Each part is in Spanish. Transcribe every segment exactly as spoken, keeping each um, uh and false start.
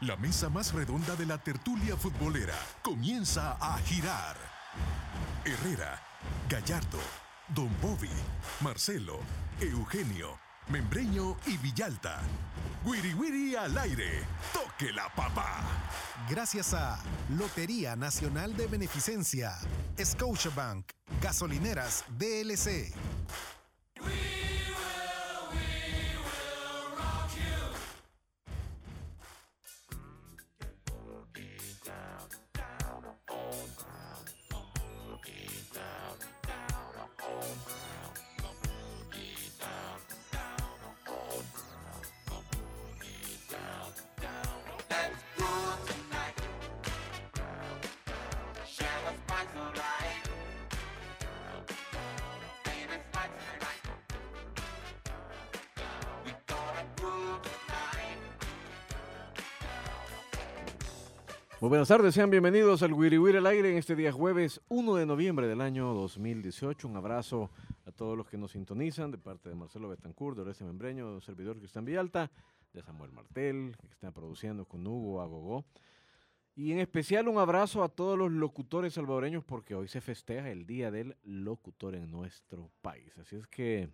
La mesa más redonda de la tertulia futbolera comienza a girar. Herrera, Gallardo, Don Bobby, Marcelo, Eugenio, Membreño y Villalta. Wiri Wiri al aire. ¡Toque la papá! Gracias a Lotería Nacional de Beneficencia, Scotiabank, Gasolineras D L C. Muy buenas tardes, sean bienvenidos al Wiri Wiri al aire en este día jueves uno de noviembre del año dos mil dieciocho. Un abrazo a todos los que nos sintonizan de parte de Marcelo Betancourt, de Oreste Membreño, de un servidor Cristian Villalta, de Samuel Martel, que está produciendo con Hugo Agogó. Y en especial un abrazo a todos los locutores salvadoreños porque hoy se festeja el Día del Locutor en nuestro país. Así es que,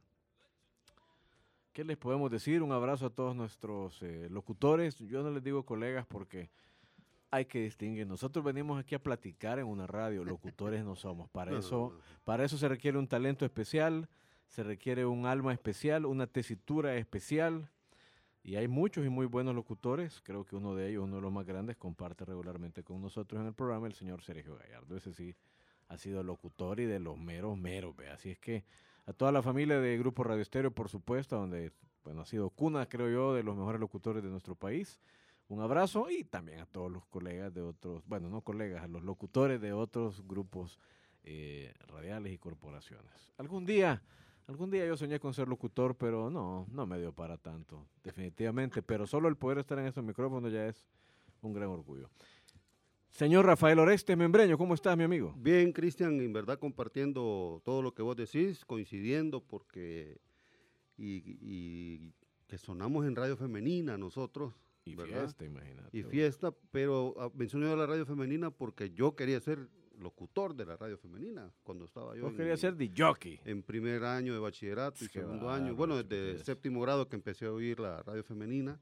¿qué les podemos decir? Un abrazo a todos nuestros eh, locutores. Yo no les digo colegas porque hay que distinguir. Nosotros venimos aquí a platicar en una radio, locutores no somos. Para No, eso, no, no. para eso se requiere un talento especial, se requiere un alma especial, una tesitura especial. Y hay muchos y muy buenos locutores. Creo que uno de ellos, uno de los más grandes, comparte regularmente con nosotros en el programa, el señor Sergio Gallardo. Ese sí ha sido locutor y de los meros meros, ¿ve? Así es que a toda la familia de Grupo Radio Estéreo, por supuesto, donde bueno, ha sido cuna, creo yo, de los mejores locutores de nuestro país. Un abrazo y también a todos los colegas de otros, bueno, no colegas, a los locutores de otros grupos eh, radiales y corporaciones. Algún día, algún día yo soñé con ser locutor, pero no, no me dio para tanto, definitivamente. Pero solo el poder estar en estos micrófonos ya es un gran orgullo. Señor Rafael Oreste Membreño, ¿cómo estás, mi amigo? Bien, Cristian, en verdad compartiendo todo lo que vos decís, coincidiendo porque y, y que sonamos en radio femenina nosotros. Y ¿verdad? fiesta, imagínate. Y fiesta, pero ah, mencioné yo la radio femenina porque yo quería ser locutor de la radio femenina cuando estaba yo Yo en, quería ser de jockey. en primer año de bachillerato y Qué segundo bárbaro, año. Bueno, desde chico, séptimo grado que empecé a oír la radio femenina.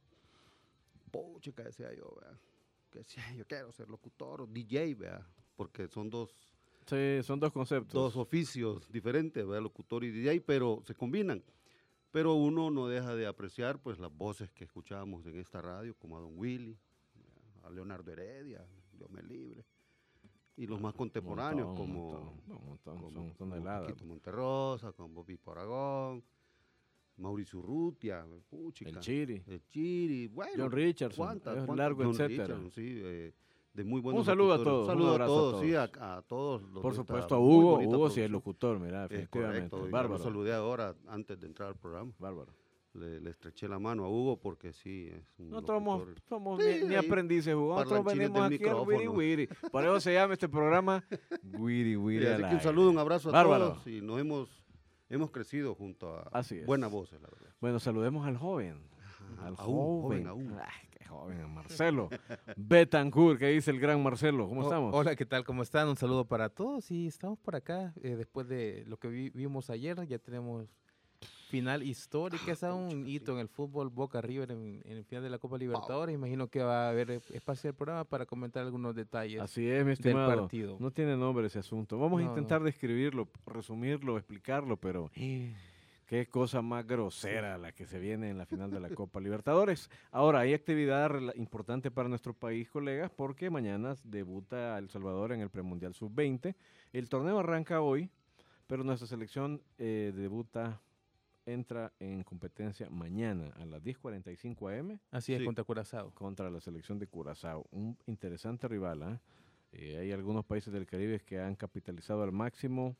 Pucha, decía yo, ¿verdad? Que decía, yo quiero ser locutor o D J, ¿verdad? Porque son dos, Sí, son dos conceptos. dos oficios diferentes, ¿verdad? Locutor y D J, pero se combinan. Pero uno no deja de apreciar pues las voces que escuchábamos en esta radio, como a Don Willy, a Leonardo Heredia, Dios me libre, y los más contemporáneos, Montón, como, montón, no, montón, como, son como toneladas. Paquito Monterrosa, con Bobby Poragón, Mauricio Urrutia, puchica, El Chiri. el Chiri, bueno, John Richardson, cuántas, es cuántas, largo, John etcétera. Richardson, sí, eh, de muy buenos Un saludo a locutores. todos, Un un saludo a abrazo a todos, todos. sí, a, a todos los Por de esta supuesto a muy Hugo, bonita Hugo sí es producción. locutor, mira, Es efectivamente, correcto, ya lo bárbaro, saludé ahora antes de entrar al programa. bárbaro. Le, le estreché la mano a Hugo porque sí, es un Nosotros somos, locutor. somos Sí, ni, ni ahí, aprendices, Hugo. Nosotros parlanchines venimos del aquí al Wiri micrófono. Wiri. Por eso se llama este programa Wiri Wiri Sí, al así que un aire. saludo, un abrazo a Bárbaro. todos y nos hemos, hemos crecido junto a Así es. buenas voces, la verdad. Bueno, saludemos al joven. Ajá, Al aún, joven. joven, aún. Ay, qué joven, a Marcelo. Betancourt, ¿qué dice el gran Marcelo? ¿Cómo Oh, estamos? Hola, ¿qué tal? ¿Cómo están? Un saludo para todos y estamos por acá. eh, después de lo que vi- vimos ayer, ya tenemos final histórica, es Ah, un pucha, hito sí. en el fútbol Boca River en, en el final de la Copa Libertadores. Imagino que va a haber eh, espacio del programa para comentar algunos detalles Así es, mi del estimado. partido. No tiene nombre ese asunto. Vamos a No, intentar no. describirlo, resumirlo, explicarlo, pero qué cosa más grosera la que se viene en la final de la Copa Libertadores. Ahora, hay actividad rela- importante para nuestro país, colegas, porque mañana debuta El Salvador en el Premundial sub veinte. El torneo arranca hoy, pero nuestra selección eh, debuta, entra en competencia mañana a las diez cuarenta y cinco a eme Así es, Sí. contra Curazao. contra la selección de Curazao. Un interesante rival. ¿ah? Eh, hay algunos países del Caribe que han capitalizado al máximo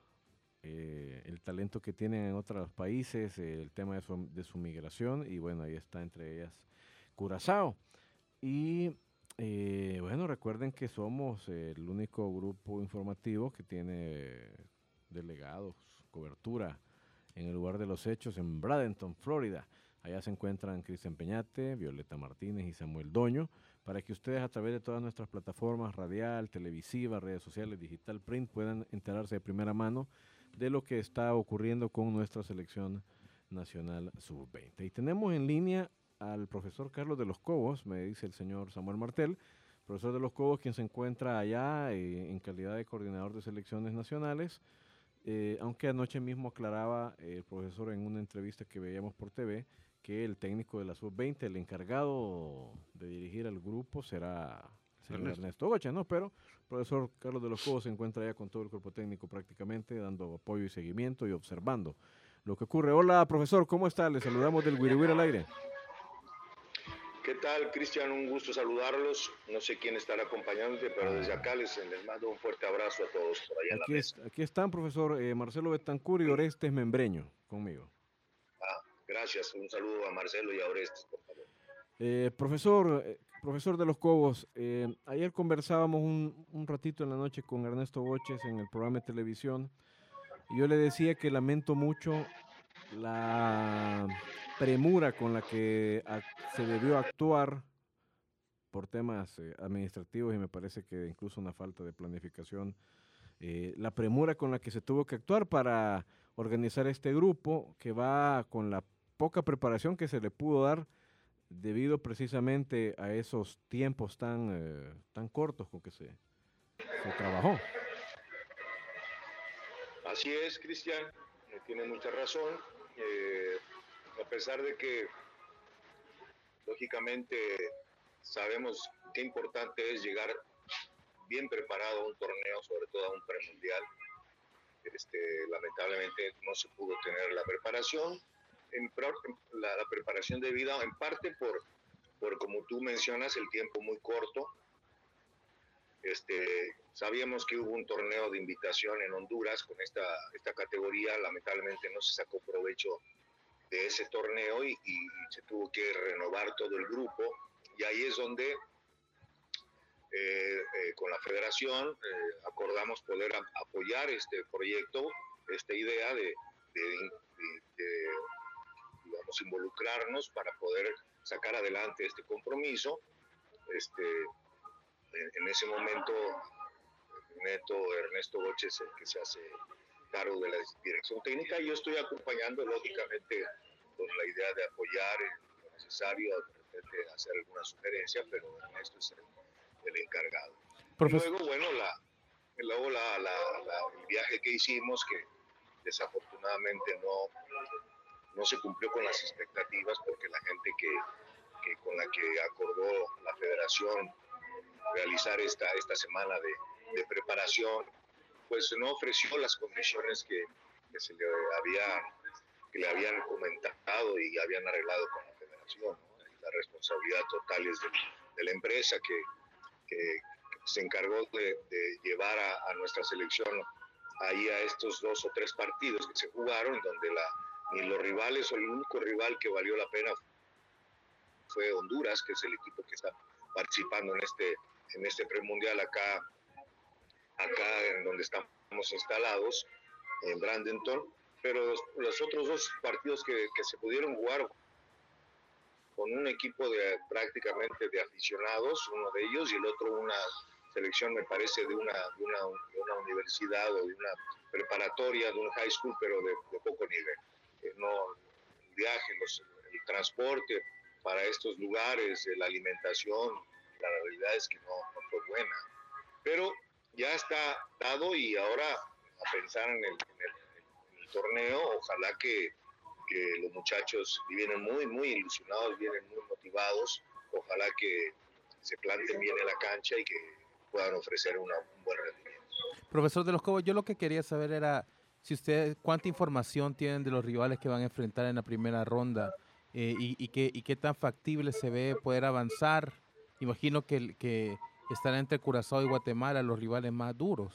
eh, el talento que tienen en otros países, eh, el tema de su, de su migración, y bueno, ahí está entre ellas Curazao. Y eh, bueno, recuerden que somos eh, el único grupo informativo que tiene delegados, cobertura en el lugar de los hechos en Bradenton, Florida. Allá se encuentran Cristian Peñate, Violeta Martínez y Samuel Doño, para que ustedes a través de todas nuestras plataformas, radial, televisiva, redes sociales, digital, print, puedan enterarse de primera mano de lo que está ocurriendo con nuestra selección nacional sub veinte. Y tenemos en línea al profesor Carlos de los Cobos, me dice el señor Samuel Martel, profesor de los Cobos, quien se encuentra allá eh, en calidad de coordinador de selecciones nacionales, eh, aunque anoche mismo aclaraba eh, el profesor en una entrevista que veíamos por T V, que el técnico de la sub veinte, el encargado de dirigir al grupo, será el señor Ernesto, Ernesto Gocha, ¿no? Pero el profesor Carlos de los Cobos se encuentra ya con todo el cuerpo técnico prácticamente, dando apoyo y seguimiento y observando lo que ocurre. Hola, profesor, ¿cómo está? Le saludamos del Guirihuir al aire. ¿Qué tal, Cristian? Un gusto saludarlos. No sé quién estará acompañándote, pero ah. desde acá les, les mando un fuerte abrazo a todos por allá aquí en la mesa. Es, aquí están, profesor eh, Marcelo Betancur y Orestes Membreño, conmigo. Ah, gracias. Un saludo a Marcelo y a Orestes, por favor. Eh, profesor, eh, profesor de los Cobos, eh, ayer conversábamos un, un ratito en la noche con Ernesto Goches en el programa de televisión y yo le decía que lamento mucho la premura con la que a, se debió actuar por temas eh, administrativos y me parece que incluso una falta de planificación, eh, la premura con la que se tuvo que actuar para organizar este grupo que va con la poca preparación que se le pudo dar debido precisamente a esos tiempos tan, eh, tan cortos con que se, se trabajó. Así es, Cristian, tiene mucha razón. Eh, a pesar de que lógicamente sabemos qué importante es llegar bien preparado a un torneo, sobre todo a un premundial, este, lamentablemente no se pudo tener la preparación, en, la, la preparación debida en parte por, por, como tú mencionas, el tiempo muy corto. Este, sabíamos que hubo un torneo de invitación en Honduras con esta, esta categoría, lamentablemente no se sacó provecho de ese torneo y, y se tuvo que renovar todo el grupo y ahí es donde eh, eh, con la federación eh, acordamos poder a, apoyar este proyecto, esta idea de, de, de, de digamos, involucrarnos para poder sacar adelante este compromiso. Este, en, en ese momento Neto Ernesto Goches el que se hace cargo de la dirección técnica y yo estoy acompañando lógicamente con la idea de apoyar en lo necesario, de repente hacer alguna sugerencia, pero Ernesto es el, el encargado. Profes- y luego, bueno, la, luego la, la, la, el viaje que hicimos, que desafortunadamente no, no se cumplió con las expectativas, porque la gente que, que con la que acordó la federación realizar esta, esta semana de, de preparación, pues no ofreció las condiciones que, que se le habían, que le habían comentado y habían arreglado con la federación, ¿no? La responsabilidad total es de, de la empresa que, que se encargó de, de llevar a, a nuestra selección ahí a estos dos o tres partidos que se jugaron, donde la, ni los rivales o el único rival que valió la pena fue Honduras, que es el equipo que está participando en este, en este premundial acá, acá en donde estamos instalados, en Bradenton, pero los, los otros dos partidos que, que se pudieron jugar con un equipo de prácticamente de aficionados, uno de ellos, y el otro una selección, me parece, de una, de una, de una universidad o de una preparatoria, de un high school, pero de, de poco nivel. Eh, no, el viaje, los, el transporte para estos lugares, la alimentación, la realidad es que no, no fue buena. Pero ya está dado y ahora a pensar en el, en el, en el torneo, ojalá que, que los muchachos vienen muy, muy ilusionados, vienen muy motivados, ojalá que se planten bien en la cancha y que puedan ofrecer una, un buen rendimiento. Profesor de los Cobos, yo lo que quería saber era si ustedes, cuánta información tienen de los rivales que van a enfrentar en la primera ronda eh, y, y, qué, y qué tan factible se ve poder avanzar. Imagino que, que estarán entre Curazao y Guatemala los rivales más duros.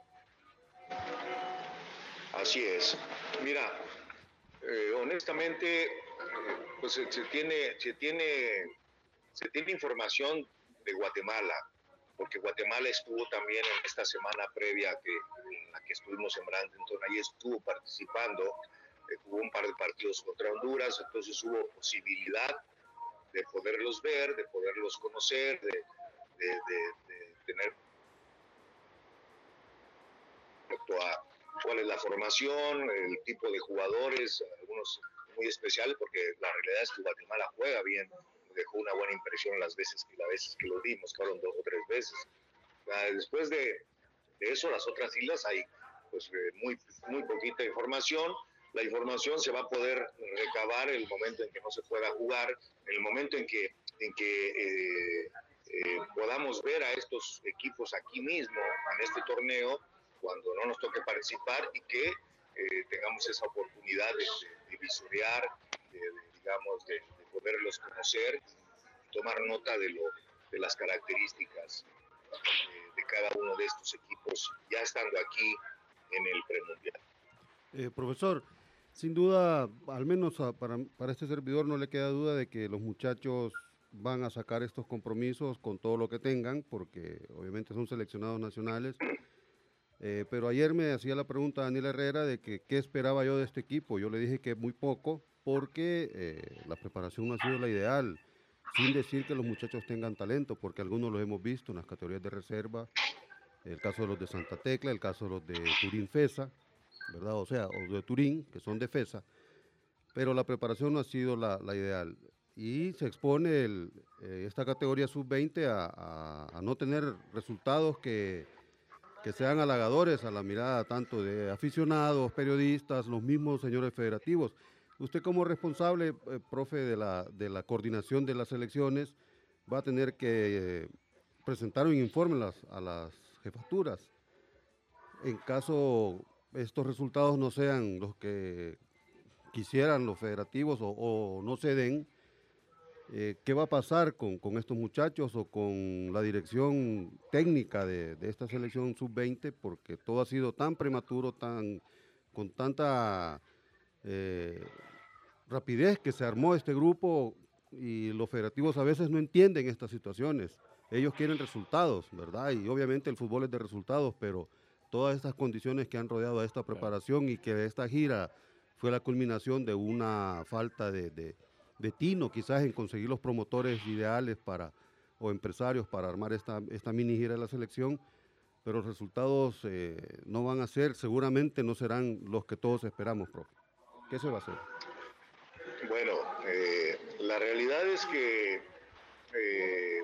Así es. Mira, eh, honestamente, pues se, se tiene, se tiene, se tiene información de Guatemala, porque Guatemala estuvo también en esta semana previa que, en la que estuvimos en Bradenton, ahí estuvo participando, eh, jugó un par de partidos contra Honduras, entonces hubo posibilidad de poderlos ver, de poderlos conocer, de, de, de, de tener respecto a cuál es la formación, el tipo de jugadores, algunos muy especiales, porque la realidad es que Guatemala juega bien, dejó una buena impresión las veces que, las veces que lo vimos, fueron dos o tres veces. Después de, de eso, las otras islas hay pues eh, muy, muy poquita información. La información se va a poder recabar en el momento en que no se pueda jugar, en el momento en que, en que eh, eh, podamos ver a estos equipos aquí mismo, en este torneo, cuando no nos toque participar y que eh, tengamos esa oportunidad de, de, de visualizar, de, de, digamos, de, de poderlos conocer y tomar nota de, lo, de las características de, de cada uno de estos equipos, ya estando aquí en el premundial. Eh, profesor, sin duda, al menos a, para, para este servidor no le queda duda de que los muchachos van a sacar estos compromisos con todo lo que tengan, porque obviamente son seleccionados nacionales. Eh, pero ayer me hacía la pregunta a Daniel Herrera de que qué esperaba yo de este equipo. Yo le dije que muy poco, porque eh, la preparación no ha sido la ideal, sin decir que los muchachos tengan talento, porque algunos los hemos visto en las categorías de reserva, el caso de los de Santa Tecla, el caso de los de Turín Fesa, ¿verdad? O sea, o de Turín, que son de Fesa, pero la preparación no ha sido la, la ideal. Y se expone el, eh, esta categoría sub veinte a, a, a no tener resultados que que sean halagadores a la mirada tanto de aficionados, periodistas, los mismos señores federativos. Usted como responsable, eh, profe, de la, de la coordinación de las elecciones, va a tener que eh, presentar un informe a las, a las jefaturas. En caso estos resultados no sean los que quisieran los federativos o, o no se den, Eh, ¿qué va a pasar con, con estos muchachos o con la dirección técnica de, de esta selección sub veinte? Porque todo ha sido tan prematuro, tan, con tanta eh, rapidez que se armó este grupo y los federativos a veces no entienden estas situaciones. Ellos quieren resultados, ¿verdad? Y obviamente el fútbol es de resultados, pero todas estas condiciones que han rodeado a esta preparación y que esta gira fue la culminación de una falta de... de de tino quizás en conseguir los promotores ideales para o empresarios para armar esta, esta mini gira de la selección, pero los resultados eh, no van a ser, seguramente no serán los que todos esperamos, profe. ¿Qué se va a hacer? Bueno, eh, la realidad es que eh,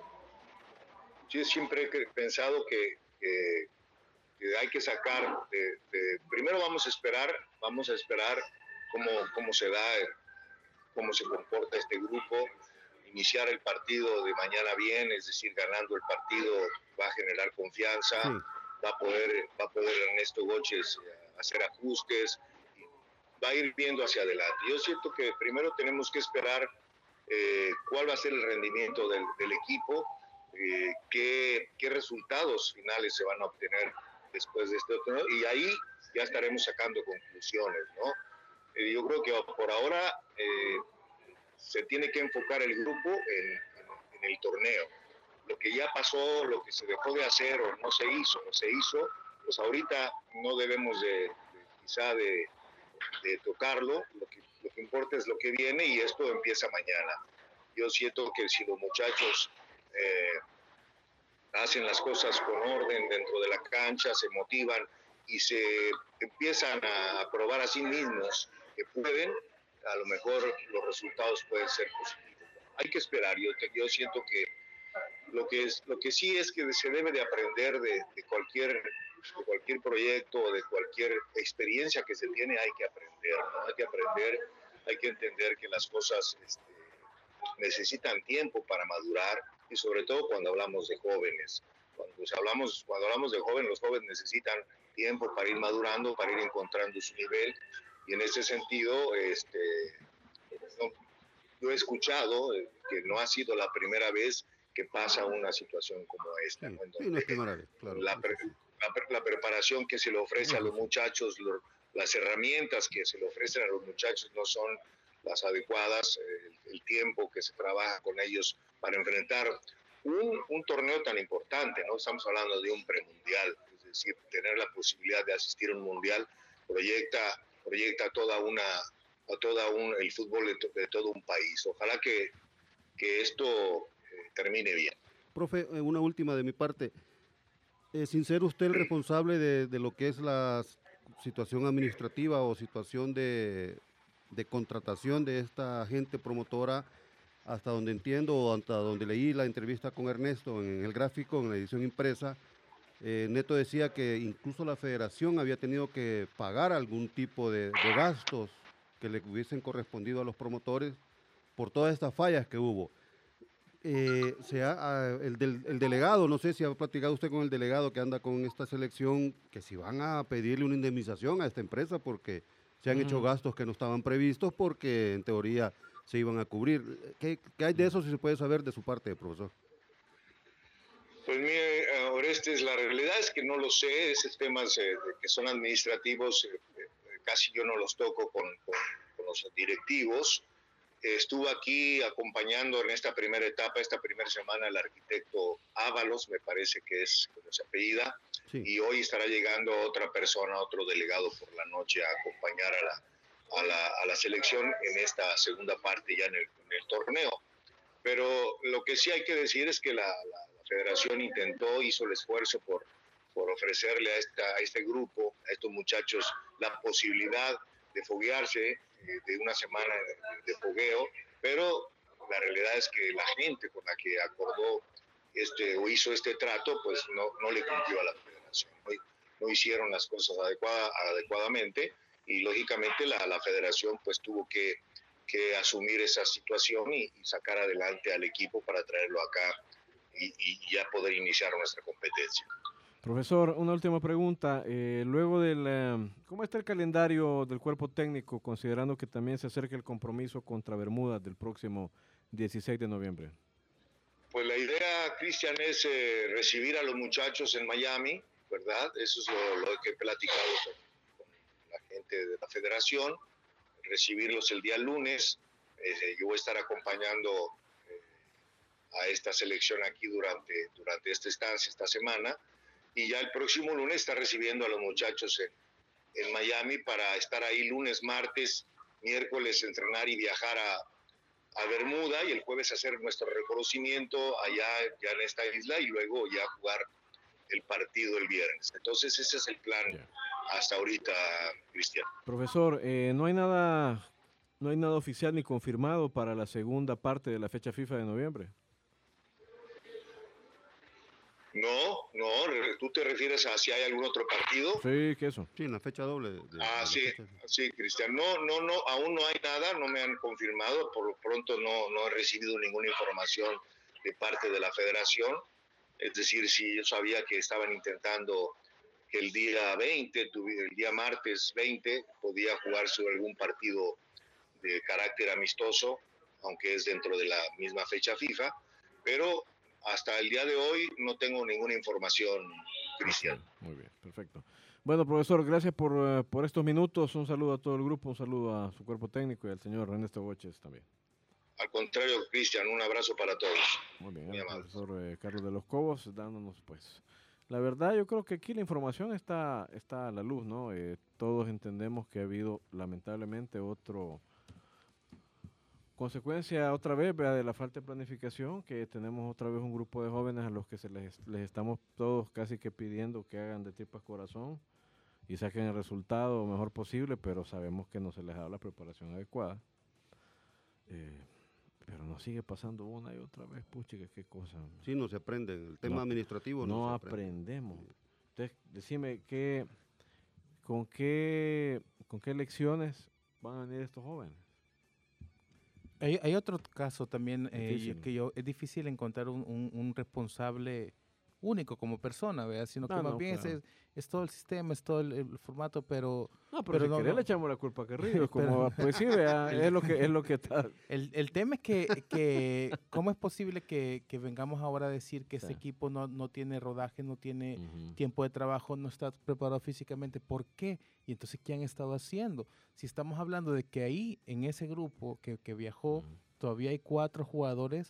yo siempre he pensado que, que, que hay que sacar, de, de, primero vamos a esperar, vamos a esperar cómo, cómo se da cómo se comporta este grupo, iniciar el partido de mañana bien, es decir, ganando el partido va a generar confianza, sí. va a poder, va a poder Ernesto Goches hacer ajustes, va a ir viendo hacia adelante. Yo siento que primero tenemos que esperar eh, cuál va a ser el rendimiento del, del equipo, eh, qué, qué resultados finales se van a obtener después de este otro, y ahí ya estaremos sacando conclusiones, ¿no? Yo creo que por ahora eh, se tiene que enfocar el grupo en, en, en el torneo. Lo que ya pasó, lo que se dejó de hacer o no se hizo, no se hizo, pues ahorita no debemos de, de quizá de, de tocarlo. Lo que, lo que importa es lo que viene y esto empieza mañana. Yo siento que si los muchachos eh, hacen las cosas con orden dentro de la cancha, se motivan y se empiezan a probar a sí mismos que pueden, a lo mejor los resultados pueden ser positivos. Hay que esperar. Yo, yo siento que lo que es lo que sí es que se debe de aprender de, de cualquier de cualquier proyecto o de cualquier experiencia que se tiene, hay que aprender, ¿no? Hay que aprender, hay que entender que las cosas este, necesitan tiempo para madurar y sobre todo cuando hablamos de jóvenes. Cuando hablamos, cuando hablamos de jóvenes, los jóvenes necesitan tiempo para ir madurando, para ir encontrando su nivel. Y en ese sentido, este, no, yo he escuchado que no ha sido la primera vez que pasa una situación como esta. Sí, ¿no? Entonces, sí, no es primera vez, claro. La, pre, la, la preparación que se le ofrece sí, a los muchachos, lo, las herramientas que se le ofrecen a los muchachos no son las adecuadas, el, el tiempo que se trabaja con ellos para enfrentar un, un torneo tan importante, ¿no? Estamos hablando de un premundial, es decir, tener la posibilidad de asistir a un mundial proyecta proyecta toda una a toda un el fútbol de, to, de todo un país. Ojalá que que esto eh, termine bien. Profe, eh, una última de mi parte. Eh, sin ser usted el responsable de, de lo que es la situación administrativa o situación de, de contratación de esta agente promotora, hasta donde entiendo o hasta donde leí la entrevista con Ernesto en el gráfico, en la edición impresa, eh, Neto decía que incluso la federación había tenido que pagar algún tipo de, de gastos que le hubiesen correspondido a los promotores por todas estas fallas que hubo. Eh, sea, el, del, el delegado, no sé si ha platicado usted con el delegado que anda con esta selección, que si van a pedirle una indemnización a esta empresa porque se han uh-huh. hecho gastos que no estaban previstos porque en teoría se iban a cubrir. ¿Qué, qué hay de eso, si se puede saber de su parte, profesor? Pues mire, Orestes, la realidad es que no lo sé, esos temas eh, que son administrativos eh, eh, casi yo no los toco con, con, con los directivos. Estuvo aquí acompañando en esta primera etapa, esta primera semana, el arquitecto Ábalos, me parece que es como se apellida, sí. Y hoy estará llegando otra persona, otro delegado por la noche a acompañar a la, a la, a la selección en esta segunda parte ya en el, en el torneo. Pero lo que sí hay que decir es que la, la, la federación intentó, hizo el esfuerzo por, por ofrecerle a, esta, a este grupo, a estos muchachos, la posibilidad de foguearse, de una semana de, de fogueo, pero la realidad es que la gente con la que acordó este o hizo este trato, pues no, no le cumplió a la federación, no, no hicieron las cosas adecuada, adecuadamente y lógicamente la, la federación pues tuvo que, que asumir esa situación y, y sacar adelante al equipo para traerlo acá y, y ya poder iniciar nuestra competencia. Profesor, una última pregunta. Eh, luego del, eh, ¿cómo está el calendario del cuerpo técnico, considerando que también se acerca el compromiso contra Bermudas del próximo dieciséis de noviembre? Pues la idea, Cristian, es eh, recibir a los muchachos en Miami, ¿verdad? Eso es lo, lo que he platicado con, con la gente de la federación, recibirlos el día lunes. Eh, yo voy a estar acompañando eh, a esta selección aquí durante, durante esta estancia, esta semana. Y ya el próximo lunes está recibiendo a los muchachos en, en Miami para estar ahí lunes, martes, miércoles, entrenar y viajar a, a Bermuda y el jueves hacer nuestro reconocimiento allá ya en esta isla y luego ya jugar el partido el viernes. Entonces ese es el plan yeah. hasta ahorita, Cristian. Profesor, eh, no hay nada, no hay nada oficial ni confirmado para la segunda parte de la fecha FIFA de noviembre. No, no, ¿tú te refieres a si hay algún otro partido? Sí, ¿qué eso? Sí, en la fecha doble. De, de ah, sí, fecha. sí, Cristian. No, no, no, aún no hay nada, no me han confirmado, por lo pronto no, no he recibido ninguna información de parte de la federación. Es decir, si yo sabía que estaban intentando que el día veinte, el día martes veinte, podía jugarse algún partido de carácter amistoso, aunque es dentro de la misma fecha FIFA, pero hasta el día de hoy no tengo ninguna información, Cristian. Muy bien, perfecto. Bueno, profesor, gracias por, uh, por estos minutos. Un saludo a todo el grupo, un saludo a su cuerpo técnico y al señor Ernesto Boches también. Al contrario, Cristian, un abrazo para todos. Muy bien, Muy el profesor eh, Carlos de los Cobos dándonos, pues, la verdad yo creo que aquí la información está, está a la luz, ¿no? Eh, todos entendemos que ha habido lamentablemente otro... consecuencia otra vez, ¿verdad?, de la falta de planificación, que tenemos otra vez un grupo de jóvenes a los que se les, les estamos todos casi que pidiendo que hagan de tripas corazón y saquen el resultado lo mejor posible, pero sabemos que no se les da la preparación adecuada. Eh, pero nos sigue pasando una y otra vez, puchica, qué cosa. Sí, no se aprende, el tema no, administrativo no, no se aprende. aprendemos. Entonces, decime, ¿qué, con, qué, ¿con qué lecciones van a venir estos jóvenes? Hay, hay otro caso también eh, que yo es difícil encontrar un, un, un responsable único como persona, ¿verdad? Sino que no, más no, bien claro. es, es todo el sistema, es todo el, el formato, pero... No, pero, pero si no, querés no. le echamos la culpa a Carrillo, como, pues sí, vea, es lo que es lo que está... El, el tema es que, que ¿cómo es posible que, que vengamos ahora a decir que sí. este equipo no, no tiene rodaje, no tiene uh-huh. tiempo de trabajo, no está preparado físicamente? ¿Por qué? Y entonces, ¿qué han estado haciendo? Si estamos hablando de que ahí, en ese grupo que, que viajó, uh-huh. todavía hay cuatro jugadores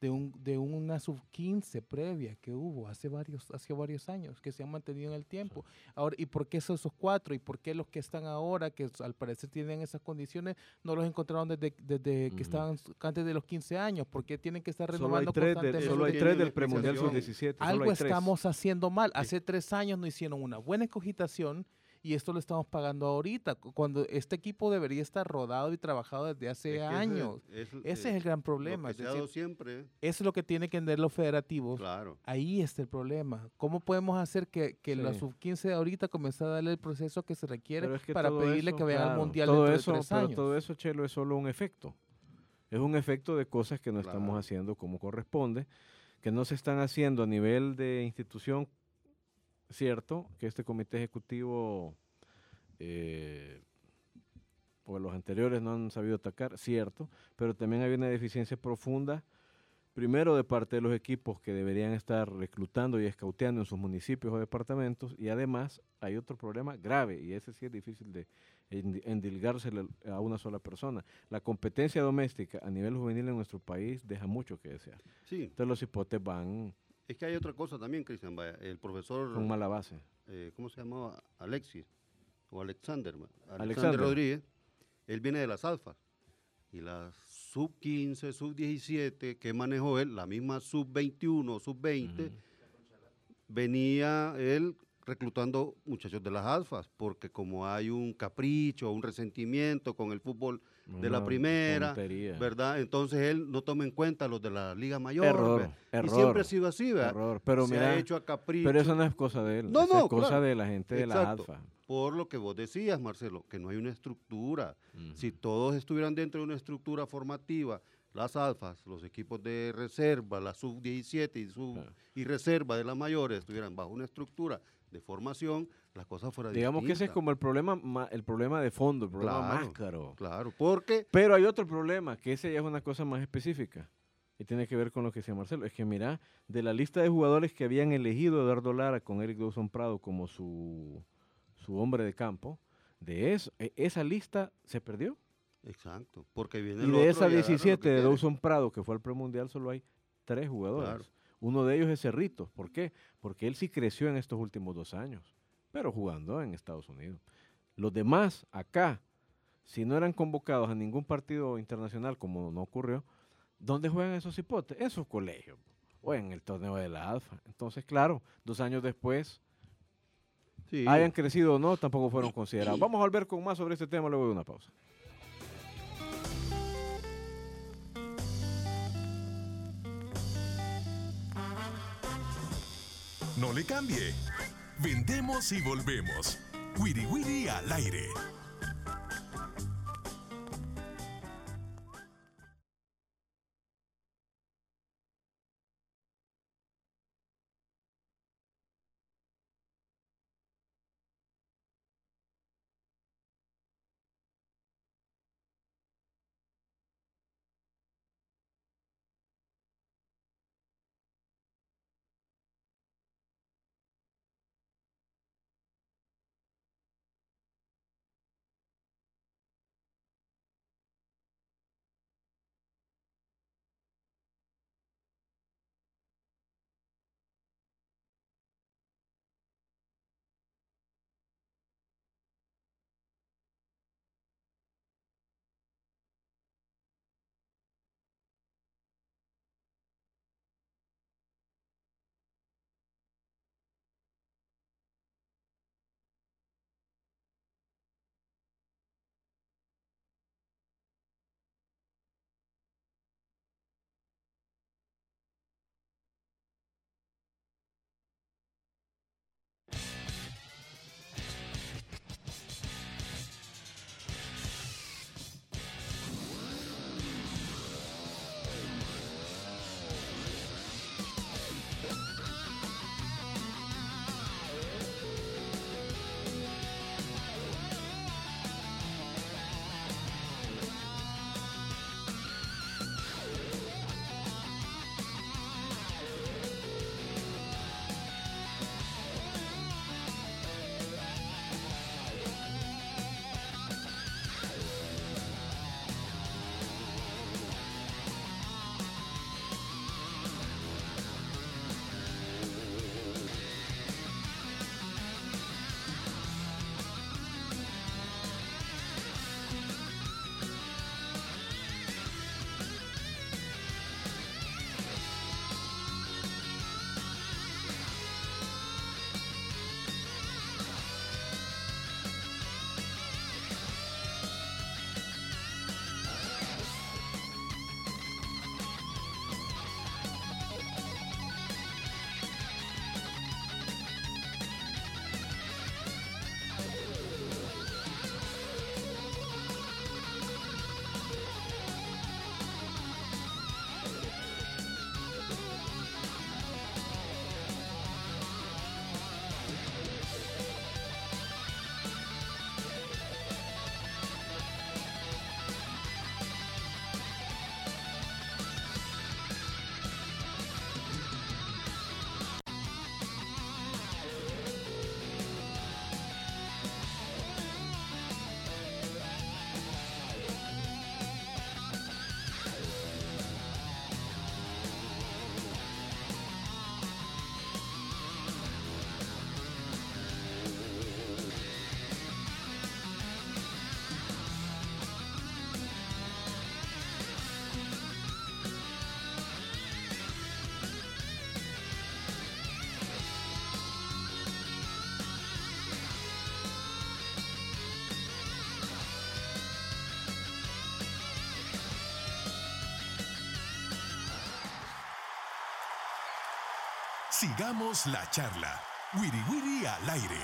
de, un, de una sub quince previa que hubo hace varios, hace varios años, que se han mantenido en el tiempo. Sí. Ahora, ¿y por qué esos, esos cuatro? ¿Y por qué los que están ahora, que al parecer tienen esas condiciones, no los encontraron desde, desde uh-huh. que estaban antes de los quince años? ¿Por qué tienen que estar renovando solo hay tres constantemente? De, solo hay tres del premundial sub diecisiete. Algo estamos haciendo mal. Hace tres años no hicieron una buena cogitación y esto lo estamos pagando ahorita, cuando este equipo debería estar rodado y trabajado desde hace es años. Es, es, Ese es el gran problema. Lo que se ha dado siempre. Eso es lo que tienen que entender los federativos. Claro. Ahí está el problema. ¿Cómo podemos hacer que, que sí. la sub quince de ahorita comience a darle el proceso que se requiere es que para pedirle eso, que vayan claro, al Mundial todo dentro eso, de tres pero años? Todo eso, Chelo, es solo un efecto. Es un efecto de cosas que no claro. estamos haciendo como corresponde, que no se están haciendo a nivel de institución, cierto, que este comité ejecutivo... Eh, o los anteriores no han sabido atacar, cierto, pero también hay una deficiencia profunda, primero de parte de los equipos que deberían estar reclutando y escauteando en sus municipios o departamentos, y además hay otro problema grave, y ese sí es difícil de endilgárselo a una sola persona. La competencia doméstica a nivel juvenil en nuestro país deja mucho que desear. Sí. Entonces los hipotes van... Es que hay otra cosa también, Cristian, vaya, el profesor... Con mala base. Eh, ¿Cómo se llamaba? Alexis. O Alexander, Alexander, Alexander Rodríguez, él viene de las alfas, y la sub quince, sub diecisiete que manejó él, la misma sub veintiuno, sub veinte, uh-huh. venía él reclutando muchachos de las alfas, porque como hay un capricho, un resentimiento con el fútbol Una de la primera, tontería. ¿verdad? Entonces él no toma en cuenta los de la Liga Mayor. Error, error. Y siempre ha sido así, ¿verdad? Error, pero Se mira, ha hecho a capricho. Pero eso no es cosa de él, no, eso no, es cosa claro. de la gente Exacto. de la alfa. Por lo que vos decías, Marcelo, que no hay una estructura. Uh-huh. Si todos estuvieran dentro de una estructura formativa, las alfas, los equipos de reserva, la sub diecisiete y, sub, claro. y reserva de las mayores estuvieran bajo una estructura de formación, las cosas fueran Digamos distintas. que ese es como el problema, el problema de fondo, el problema claro, más caro. Claro, porque... Pero hay otro problema, que ese ya es una cosa más específica. Y tiene que ver con lo que decía Marcelo. Es que mira, de la lista de jugadores que habían elegido a Eduardo Lara con Eric Dawson Prado como su, su hombre de campo, de eso, esa lista se perdió. Exacto, porque viene y el de otro esa y diecisiete de quiere. Dawson Prado, que fue al premundial, solo hay tres jugadores. Claro. Uno de ellos es Cerritos. ¿Por qué? Porque él sí creció en estos últimos dos años, pero jugando en Estados Unidos. Los demás, acá, si no eran convocados a ningún partido internacional, como no ocurrió, ¿dónde juegan esos hipotes? En sus colegios o en el torneo de la Alfa. Entonces, claro, dos años después, sí. hayan crecido o no, tampoco fueron considerados. Vamos a volver con más sobre este tema luego de una pausa. No le cambie. Vendemos y volvemos. Wiri Wiri al aire. Sigamos la charla. Wiri Wiri al aire.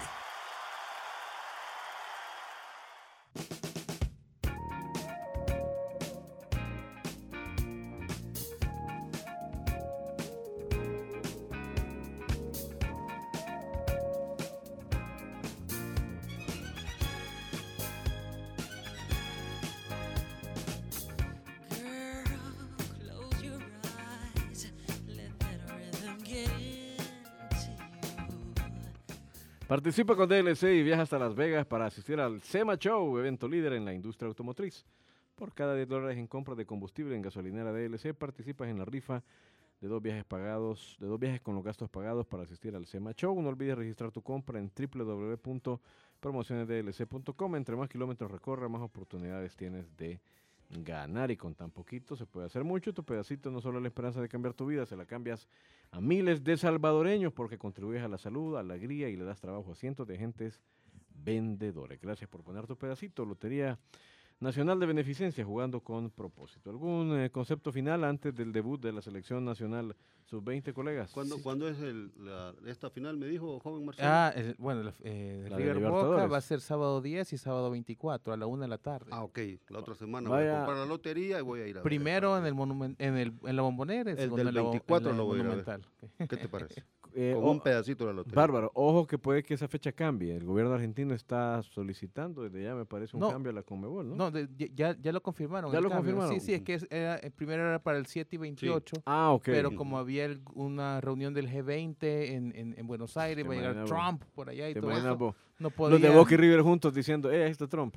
Participa con D L C y viaja hasta Las Vegas para asistir al SEMA Show, evento líder en la industria automotriz. Por cada diez dólares en compra de combustible en gasolinera D L C, participas en la rifa de dos viajes pagados, de dos viajes con los gastos pagados para asistir al SEMA Show. No olvides registrar tu compra en w w w punto promociones d l c punto com. Entre más kilómetros recorra, más oportunidades tienes de ganar, y con tan poquito se puede hacer mucho. Tu pedacito no solo es la esperanza de cambiar tu vida, se la cambias a miles de salvadoreños porque contribuyes a la salud, a la alegría y le das trabajo a cientos de agentes vendedores. Gracias por poner tu pedacito. Lotería Nacional de Beneficencia, jugando con propósito. ¿Algún eh, concepto final antes del debut de la selección nacional sub veinte, colegas? ¿Cuándo, sí. ¿cuándo es el, la, esta final, me dijo, joven Marcelo? Ah, el, bueno, la, eh, la River Boca va a ser sábado diez y sábado veinticuatro a la una de la tarde. Ah, ok. La otra semana Vaya, voy a comprar la lotería y voy a ir a primero ver. en el monument, en el en la Bombonera, el segundo del en veinticuatro la, en la lo voy a ir a Monumental. ver. ¿Qué te parece? Eh, Con oh, un pedacito de la lotería. Bárbaro, ojo que puede que esa fecha cambie. El gobierno argentino está solicitando desde ya, me parece, un No, cambio a la Conmebol, ¿no? No, de, ya, ya lo confirmaron. ¿Ya el lo cambio. confirmaron? Sí, sí, es que es, era, el primero era para el siete y veintiocho. Sí. Ah, ok. Pero como había el- una reunión del G veinte en, en, en Buenos Aires, Te va a llegar imaginas vos. Trump por allá y ¿Te todo imaginas eso, vos? no podía. Los de Boca y River juntos diciendo, eh, ahí está Trump.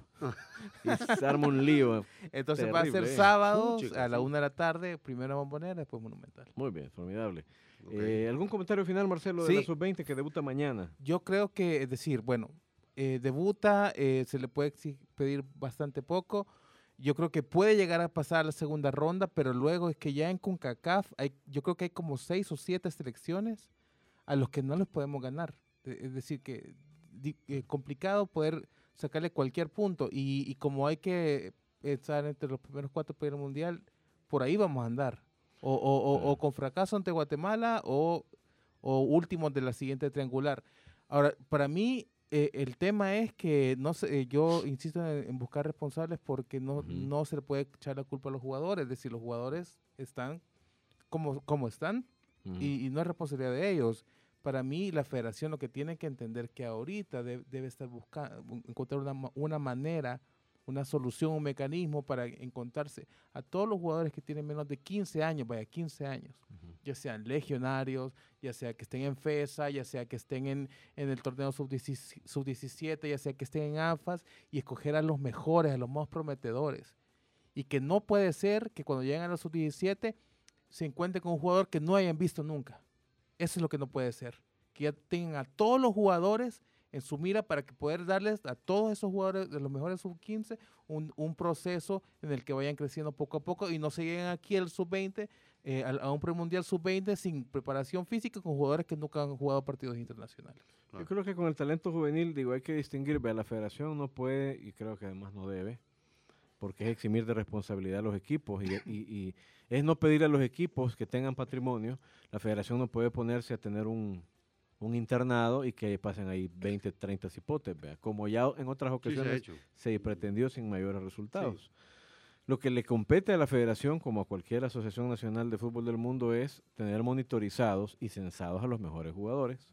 Y se arma un lío. Entonces va a ser terrible, eh. sábado Puchica, a la sí. una de la tarde, primero Bombonera, después Monumental. Muy bien, formidable. Ok. Eh, ¿Algún comentario final, Marcelo, de Sí. la sub veinte que debuta mañana? Yo creo que, es decir, bueno, eh, debuta, eh, se le puede exi- pedir bastante poco. Yo creo que puede llegar a pasar a la segunda ronda, pero luego es que ya en CONCACAF, hay, yo creo que hay como seis o siete selecciones a los que no les podemos ganar. Eh, Es decir, que di- eh, complicado poder sacarle cualquier punto. Y, y como hay que estar entre los primeros cuatro para ir al Mundial, por ahí vamos a andar. O, o- o- Claro. o con fracaso ante Guatemala o, o últimos de la siguiente triangular. Ahora, para mí, eh, el tema es que no sé, eh, yo insisto en, en buscar responsables porque no, Ujú. no se le puede echar la culpa a los jugadores. Es decir, los jugadores están como, como están Ujú. y, y no es responsabilidad de ellos. Para mí, la federación lo que tiene que entender que ahorita de- debe estar buscando, encontrar una, ma- una manera, una solución, un mecanismo para encontrarse a todos los jugadores que tienen menos de quince años, vaya, quince años, Ujú. ya sean legionarios, ya sea que estén en FESA, ya sea que estén en, en el torneo sub diecisiete, ya sea que estén en ANFAS, y escoger a los mejores, a los más prometedores. Y que no puede ser que cuando lleguen a los sub diecisiete se encuentren con un jugador que no hayan visto nunca. Eso es lo que no puede ser. Que ya tengan a todos los jugadores en su mira para que poder darles a todos esos jugadores de los mejores sub quince un, un proceso en el que vayan creciendo poco a poco y no se lleguen aquí al sub veinte, eh, a, a un premundial sub veinte sin preparación física con jugadores que nunca han jugado partidos internacionales. Yo creo que con el talento juvenil, digo, hay que distinguir, vea, la federación no puede, y creo que además no debe, porque es eximir de responsabilidad a los equipos, y, y- y es no pedir a los equipos que tengan patrimonio. La federación no puede ponerse a tener un, un internado y que pasen ahí veinte, treinta cipotes, vea, como ya en otras Sí, se ha ocasiones hecho. se pretendió sin mayores resultados. Lo que le compete a la federación, como a cualquier asociación nacional de fútbol del mundo, es tener monitorizados y censados a los mejores jugadores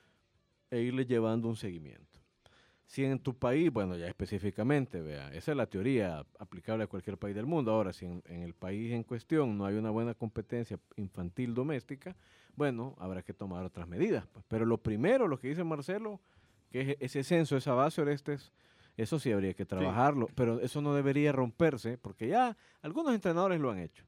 e irle llevando un seguimiento. Si en tu país, bueno, ya específicamente, vea, esa es la teoría aplicable a cualquier país del mundo. Ahora, si en, en el país en cuestión no hay una buena competencia infantil doméstica, bueno, habrá que tomar otras medidas, pues. Pero lo primero, lo que dice Marcelo, que es ese censo, esa base, Orestes, eso sí habría que trabajarlo, pero eso no debería romperse, porque ya algunos entrenadores lo han hecho.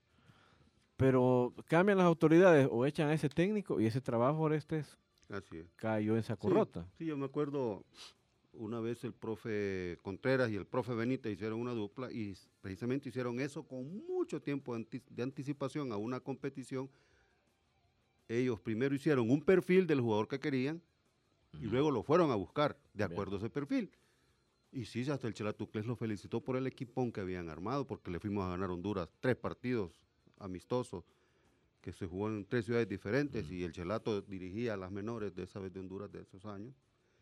Pero cambian las autoridades o echan a ese técnico y ese trabajo, Orestes, Así es. cayó en saco Sí, rota. sí, yo me acuerdo una vez el profe Contreras y el profe Benítez hicieron una dupla y s- precisamente hicieron eso con mucho tiempo de, anti- de anticipación a una competición. Ellos primero hicieron un perfil del jugador que querían y luego lo fueron a buscar de Bien. acuerdo a ese perfil. Y sí, hasta el Chelatucles lo felicitó por el equipón que habían armado porque le fuimos a ganar a Honduras tres partidos amistosos. que se jugó en tres ciudades diferentes Mm. y el Chelato dirigía a las menores de esa vez de Honduras de esos años.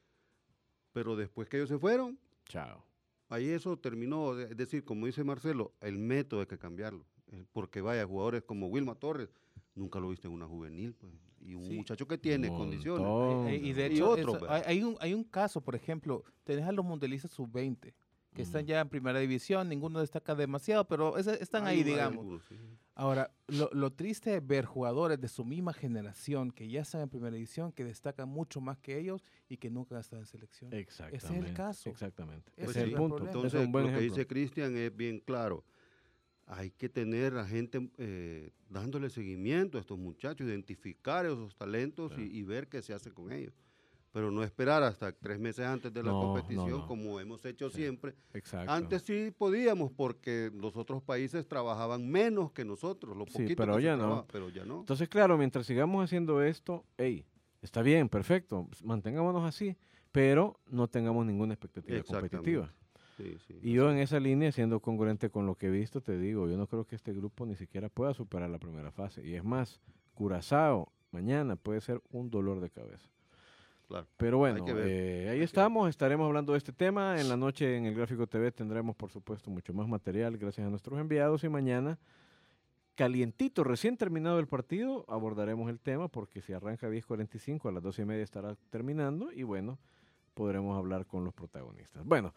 Pero después que ellos se fueron, Chao. ahí eso terminó, es decir, como dice Marcelo, el método hay que cambiarlo. eh, Porque vaya, jugadores como Wilma Torres, nunca lo viste en una juvenil, pues, y un Sí. muchacho que tiene Un condiciones. montón. Eh, eh, y de Y hecho, otros, eso- ¿verdad? hay, hay un, hay un caso, por ejemplo, tenés a los mundialistas sub veinte, que están Ujú. ya en primera división, ninguno destaca demasiado, pero ese- están Hay ahí, un- hay digamos. algunos, sí. Ahora, lo, lo triste es ver jugadores de su misma generación que ya están en primera división, que destacan mucho más que ellos y que nunca han estado en selección. Exactamente. caso. Exactamente. Ese Ese Pues es es el el punto. problema. Ese Entonces, es un buen lo que ejemplo. dice Cristian es bien claro. Hay que tener a gente eh, dándole seguimiento a estos muchachos, identificar esos talentos Claro. y, y ver qué se hace con ellos. Pero no esperar hasta tres meses antes de la No, no, competición, no. como hemos hecho Sí. siempre. Exacto. Antes sí podíamos, porque los otros países trabajaban menos que nosotros, lo Sí, poquito pero que se ya no. trabaja, pero ya no. Entonces, claro, mientras sigamos haciendo esto, hey, está bien, perfecto, mantengámonos así, pero no tengamos ninguna expectativa Exactamente. competitiva. Sí, sí, Y yo así en esa línea, siendo congruente con lo que he visto, te digo, yo no creo que este grupo ni siquiera pueda superar la primera fase. Y es más, Curazao mañana puede ser un dolor de cabeza. claro. Pero bueno, que ver, eh, hay ahí que estamos, estaremos hablando de este tema. En la noche en el Gráfico T V tendremos, por supuesto, mucho más material gracias a nuestros enviados. Y mañana, calientito, recién terminado el partido, abordaremos el tema porque si arranca a diez cuarenta y cinco, a las doce y media estará terminando y bueno, podremos hablar con los protagonistas. Bueno,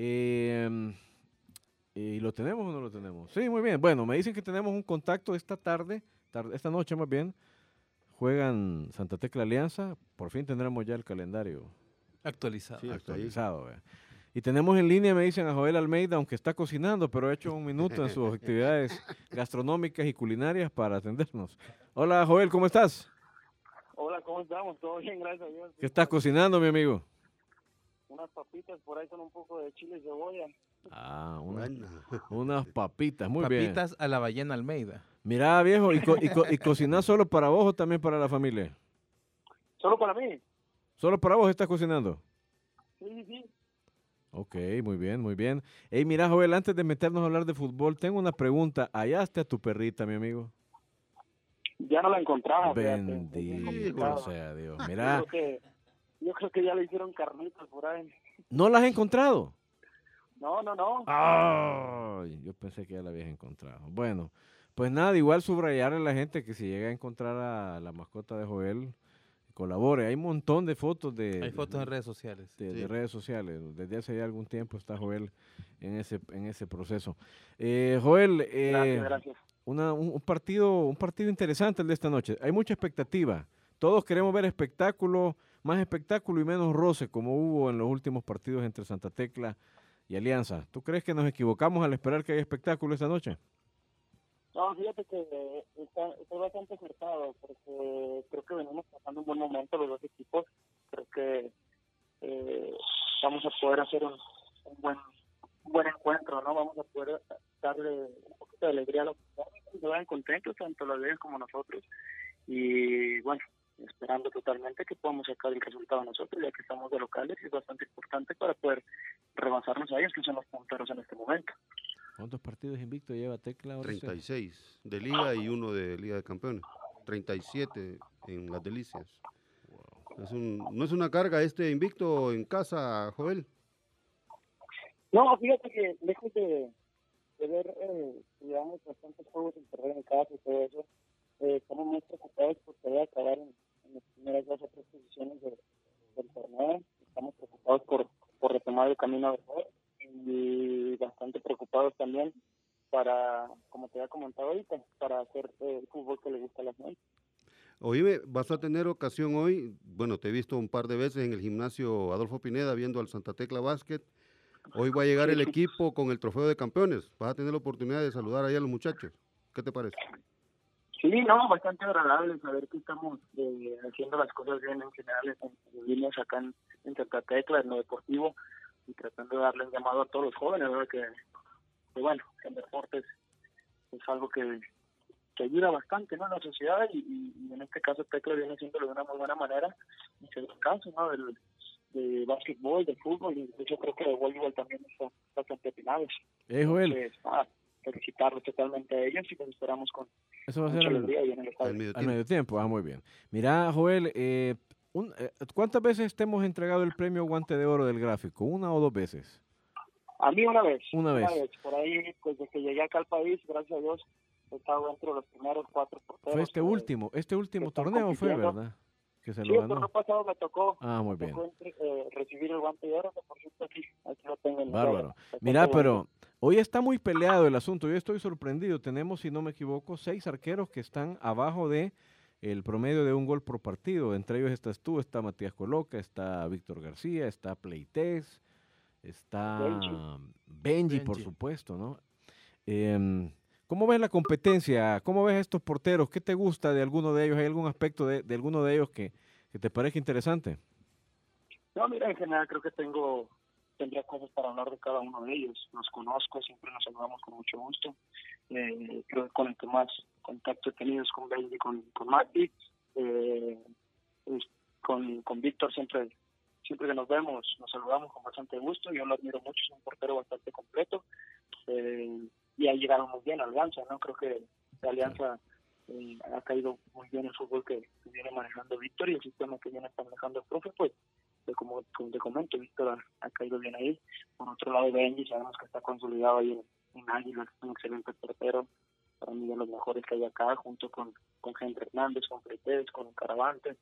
eh, ¿y lo tenemos o no lo tenemos? Sí, muy bien. Bueno, me dicen que tenemos un contacto esta tarde, tarde esta noche más bien. Juegan Santa Tecla Alianza. Por fin tendremos ya el calendario Actualizado. Sí, hasta ahí. actualizado. vea. Y tenemos en línea, me dicen, a Joel Almeida, aunque está cocinando, pero ha hecho un minuto en sus actividades gastronómicas y culinarias para atendernos. Hola, Joel, ¿cómo estás? Hola, ¿cómo estamos? Todo bien, gracias a Dios. ¿Qué estás cocinando, mi amigo? Unas papitas por ahí con un poco de chile y cebolla. Ah, unas, Bueno, unas papitas, muy bien. Papitas a la ballena Almeida. Mira, viejo, ¿y, co y, co y cocinas solo para vos o también para la familia? ¿Solo para mí? ¿Solo para vos estás cocinando? Sí, sí, sí. Ok, muy bien, muy bien. Hey, mira, Joel, antes de meternos a hablar de fútbol, tengo una pregunta. ¿Hallaste a tu perrita, mi amigo? Ya no la encontramos. fíjate. Es bien Bendito complicado. sea Dios. Yo Mira, creo, que, yo creo que ya le hicieron carnitas por ahí. ¿no la has encontrado? No, no, no. Ay, yo pensé que ya la habías encontrado. Bueno, pues nada, igual subrayarle a la gente que si llega a encontrar a la mascota de Joel, colabore. Hay un montón de fotos de, Hay fotos en redes sociales. de, de Sí. redes sociales. Desde hace ya algún tiempo está Joel en ese, en ese proceso. Eh, Joel, eh, Gracias, gracias. una- un, un partido, un partido interesante el de esta noche. Hay mucha expectativa. Todos queremos ver espectáculo, más espectáculo y menos roce, como hubo en los últimos partidos entre Santa Tecla y Alianza. ¿Tú crees que nos equivocamos al esperar que haya espectáculo esta noche? No, fíjate que está, estoy bastante acertado porque creo que venimos pasando un buen momento los dos equipos. Creo que eh, vamos a poder hacer un, un buen un buen encuentro, ¿no? Vamos a poder darle un poquito de alegría a los jugadores, que se vayan contentos, tanto los de ellos como nosotros. Y bueno, esperando totalmente que podamos sacar el resultado nosotros, ya que estamos de locales y es bastante importante para poder rebasarnos a ellos, que son los punteros en este momento. ¿Cuántos partidos invictos lleva Tecla ahora? treinta y seis de Liga y uno de Liga de Campeones. treinta y siete en las Delicias. Es un, ¿No es una carga este invicto en casa, Joel? No, fíjate que lejos de, de ver, eh, digamos, bastantes juegos en terreno en casa y todo eso, eh, estamos muy preocupados por poder acabar en, en las primeras dos o tres posiciones de, del torneo. Estamos preocupados por, por retomar el camino de juego y bastante preocupados también para, como te había comentado ahorita, para hacer eh, el fútbol que le gusta a la gente. Oíme, vas a tener ocasión hoy, bueno, te he visto un par de veces en el gimnasio Adolfo Pineda viendo al Santa Tecla Básquet. Hoy va a llegar el equipo con el trofeo de campeones. Vas a tener la oportunidad de saludar ahí a los muchachos. ¿Qué te parece? Sí, no, bastante agradable saber que estamos eh, haciendo las cosas bien en general, en, en líneas acá en, en Santa Tecla, en lo deportivo, y tratando de darles llamado a todos los jóvenes, ¿verdad? Que, que bueno, el deporte es, es algo que, que ayuda bastante, ¿no?, en la sociedad, y, y, y en este caso Tecla viene haciéndolo de una muy buena manera, y se da caso, ¿no?, del de básquetbol, de fútbol, y yo creo que de voleibol también está bastante opinados. Eh, Joel, Entonces, ah, felicitarlos totalmente a ellos y los esperamos con Eso va a mucha ser al, alegría y en el Al estadio. medio al tiempo. medio tiempo. Ah, muy bien. Mira, Joel, eh, un- eh, ¿cuántas veces te hemos entregado el premio Guante de Oro del Gráfico? ¿Una o dos veces? A mí una vez. Una vez. Por ahí, pues desde que llegué acá al país, gracias a Dios, he estado entre los primeros cuatro porteros. Fue este que- último, este último están torneo fue, compitiendo. ¿verdad? Que se Sí, lo el ganó. torneo pasado me tocó, Ah, muy me bien. tocó entre- eh, recibir el Guante de Oro, que por cierto aquí, aquí lo tengo en la Bárbaro. sala. Bastante Mira, bonito. pero hoy está muy peleado el asunto. Yo estoy sorprendido. Tenemos, si no me equivoco, seis arqueros que están abajo de el promedio de un gol por partido. Entre ellos estás tú, está Matías Coloca, está Víctor García, está Pleites, está Benji. Benji, por Benji. supuesto, ¿no? Em, ¿Cómo ves la competencia? ¿Cómo ves a estos porteros? ¿Qué te gusta de alguno de ellos? ¿Hay algún aspecto de, de alguno de ellos que, que te parezca interesante? No, mira, en general creo que tengo tendría cosas para hablar de cada uno de ellos. Los conozco, siempre nos saludamos con mucho gusto. Eh, creo que con el que más contacto he tenido es con Benji y con, con Mati. Eh, pues, con, con Víctor siempre siempre que nos vemos nos saludamos con bastante gusto. Yo lo admiro mucho, es un portero bastante completo. Eh, y ha llegado muy bien a Alianza, ¿no? Creo que la Alianza eh, ha caído muy bien el fútbol que, que viene manejando Víctor y el sistema que viene manejando el profe, pues de como, como te comento, Víctor ha, ha caído bien ahí. Por otro lado, Benji, sabemos que está consolidado ahí en, en Águila, es un excelente portero, para mí de los mejores que hay acá, junto con, con Henry Hernández, con Freites, con Caravante.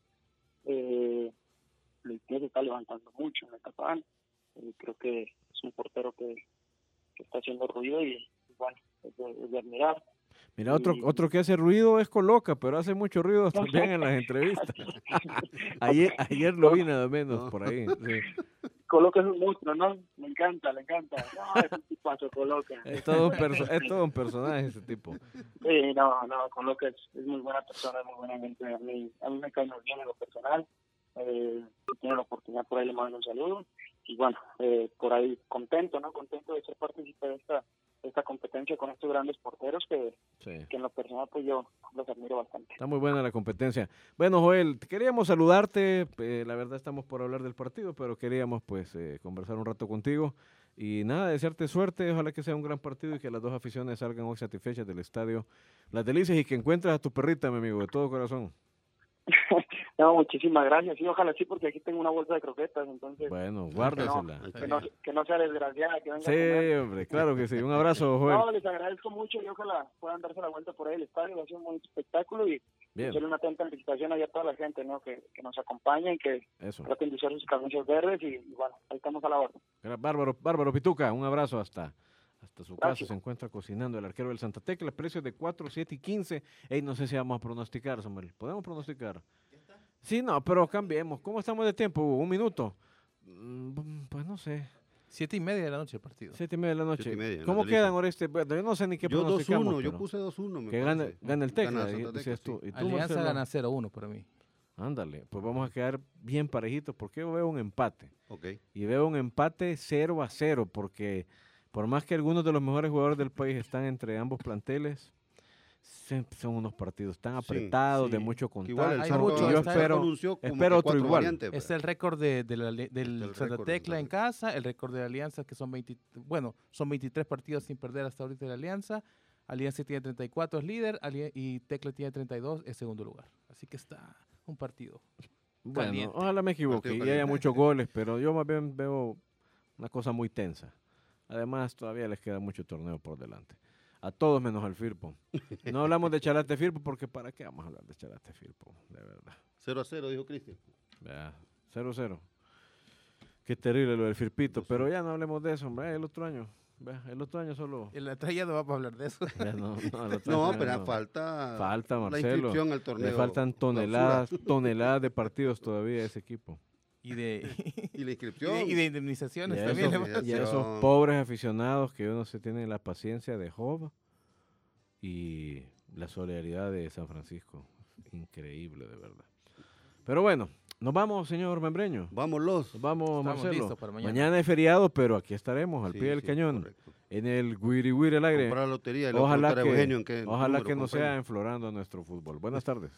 Eh, Freites está levantando mucho en el Tapán, eh, creo que es un portero que, que está haciendo ruido y, y bueno, es de, es de admirar. Mira, otro, Y- otro que hace ruido es Coloca, pero hace mucho ruido también en las entrevistas. ayer, ayer lo vi nada menos No. por ahí. Sí. Coloca es un monstruo, ¿no? Me encanta, le encanta. No, es un tipazo, Coloca. Es, todo un perso- es todo un personaje ese tipo. Sí, no, no, Coloca es, es muy buena persona, es muy buena gente. A mí, a mí me cae muy bien en lo personal. Eh, si tiene la oportunidad, por ahí le mando un saludo. Y bueno, eh, por ahí contento, ¿no? Contento de ser partícipe de esta, de esta competencia con estos grandes porteros que, Sí. que en lo personal pues yo los admiro bastante. Está muy buena la competencia. Bueno, Joel, queríamos saludarte. eh, la verdad estamos por hablar del partido, pero queríamos pues eh, conversar un rato contigo. Y nada, desearte suerte. Ojalá que sea un gran partido y que las dos aficiones salgan hoy satisfechas del estadio Las Delicias y que encuentres a tu perrita, mi amigo, de todo corazón. No, muchísimas gracias. Sí, ojalá sí, porque aquí tengo una bolsa de croquetas, entonces Bueno, que, no, guárdasela. que, no, que no sea desgraciada, que venga a Sí, comer. hombre, claro que sí. Un abrazo, Joel. No, les agradezco mucho y ojalá puedan darse la vuelta por ahí el estadio, va a ser un buen espectáculo y Bien, hacerle una atenta invitación allá a toda la gente, ¿no? Que, que nos acompañen, que eso. traten de usar sus camisas verdes y, y bueno, ahí estamos a la orden. Gra- Bárbaro, Bárbaro Pituca, un abrazo hasta, hasta su casa. Gracias. Se encuentra cocinando el arquero del Santa Tecla. Precios de cuatro, siete y quince. Ey, no sé si vamos a pronosticar, Samuel. ¿Podemos pronosticar? Sí, no, pero cambiemos. ¿Cómo estamos de tiempo? Hugo? ¿Un minuto? Mm, Pues no sé. Siete y media de la noche el partido. Siete y media de la noche. Siete y media, en ¿Cómo Las Delicias. quedan, Oreste? Bueno, yo no sé ni qué Yo dos pronosticamos. uno, yo pero puse dos uno. me que gane, parece. gane el Tecla, Gana di- Santa dices Tecla, tú. sí. ¿Y tú, Alianza Marcelo? gana cero uno para mí. Ándale, pues vamos a quedar bien parejitos porque yo veo un empate. Ok. Y veo un empate cero a cero porque por más que algunos de los mejores jugadores del país están entre ambos planteles, se- son unos partidos tan Sí, apretados, de sí. mucho Que contacto. igual el Hay Zarco- mucho, el yo está- Zarco espero, anunció como espero que otro cuatro igual. variantes, Es pues. el récord de, de la li- del el Santa récord, Tecla en el casa, el récord de Alianza, que son veinte, bueno, son veintitrés partidos sin perder hasta ahorita de Alianza. Alianza tiene treinta y cuatro, es líder, Ali- y Tecla tiene treinta y dos, es segundo lugar. Así que está un partido. Bueno, Caliente. ojalá me equivoque Partido y haya caliente. muchos goles, pero yo más bien veo una cosa muy tensa. Además, todavía les queda mucho torneo por delante. A todos menos al Firpo. No hablamos de Charate Firpo porque ¿para qué vamos a hablar de Charate Firpo? De verdad. cero a cero, dijo Cristian. Vea, cero cero. Qué terrible lo del Firpito, pero ya no hablemos de eso, hombre. El otro año, vea, el otro año solo... En la traya no vamos a hablar de eso. Ya no, no, el otro No, año pero no. falta, Falta, la Marcelo. inscripción al torneo. Le faltan toneladas, toneladas de partidos todavía a ese equipo. Y de, Y la y inscripción. de, y de indemnizaciones Y a también. esos, le- y a esos Afición. pobres aficionados que uno se tiene la paciencia de Job y la solidaridad de San Francisco. Increíble, de verdad. Pero bueno, nos vamos, señor Membreño. Vámonos. Nos vamos, Estamos Marcelo. listos para mañana. Mañana es feriado, pero aquí estaremos, al Sí, pie del sí, cañón, correcto. en el Guiri Guiri al aire. Comprar la lotería y luego Ojalá preguntar a que, Eugenio en qué ojalá número que no comprarlo. sea enflorando nuestro fútbol. Buenas tardes.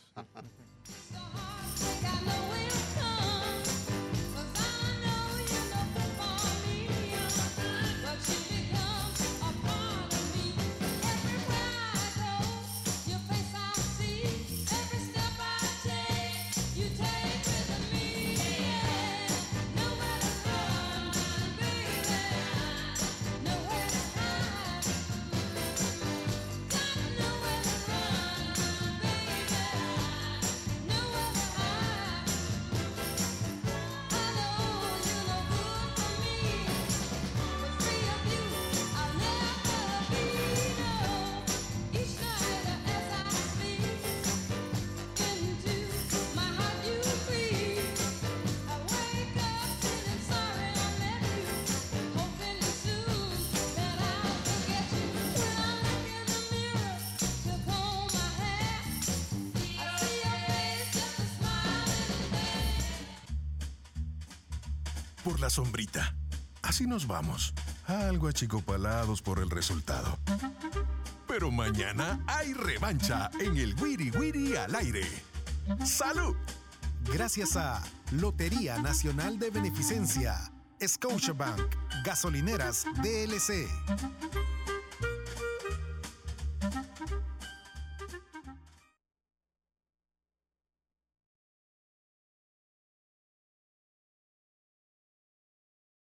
la sombrita. Así nos vamos, algo achicopalados por el resultado. Pero mañana hay revancha en el Wiri Wiri al aire. ¡Salud! Gracias a Lotería Nacional de Beneficencia, Scotiabank, Gasolineras D L C.